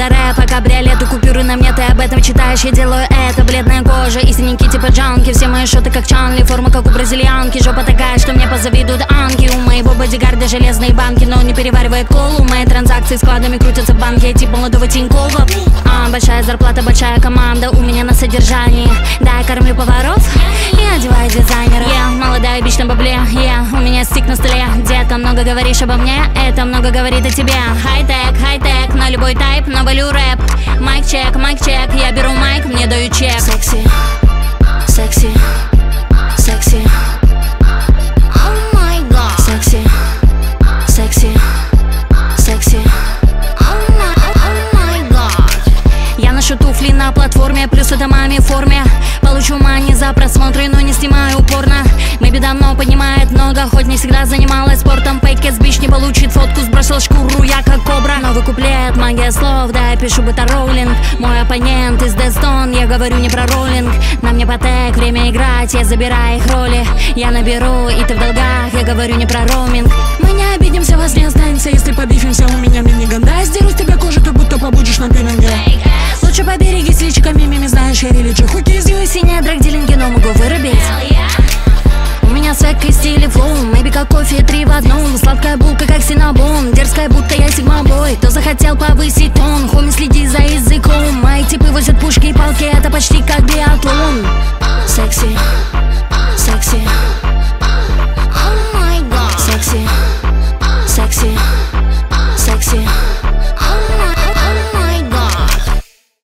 это рэп, а кабриолеты, купюры на мне, ты об этом читаешь. Я делаю это, бледная кожа и синяки типа джанки. Все мои шоты как Чанли, форма как у бразильянки. Жопа такая, что мне позавидуют анки. У моего бодигарда железные банки, но он не переваривает колу. Мои транзакции складами крутятся в банке, я тип молодого Тинькова. Большая зарплата, большая команда у меня на содержании. Да, я кормлю поваров и одеваю дизайнеров. Молодая бич на бабле, у меня стик на столе. Детка, много говоришь обо мне, это много говорит о тебе. Хай-тек, на любой тайп, но валю рэп. Майк-чек, я беру майк, мне дают чек. Секси, секси, секси. Oh my god. Секси, секси, секси. Я ношу туфли на платформе, плюс это маме в форме. Получу мани за просмотры, но не снимаю упорно. Мэйби давно поднимает много, хоть не всегда занималась спортом. Фейкес бич не получит фотку, сбросил шкуру, я как кобра. Новый куплет, магия слов, да, я пишу бета-роллинг. Мой оппонент из Дестон, я говорю не про роллинг. На мне потек, время играть, я забираю их роли. Я наберу, и ты в долгах, я говорю не про роуминг. Мы не обидимся, вас не останется, если побифимся. У меня мини-ганда, сдеру с тебя кожу, как будто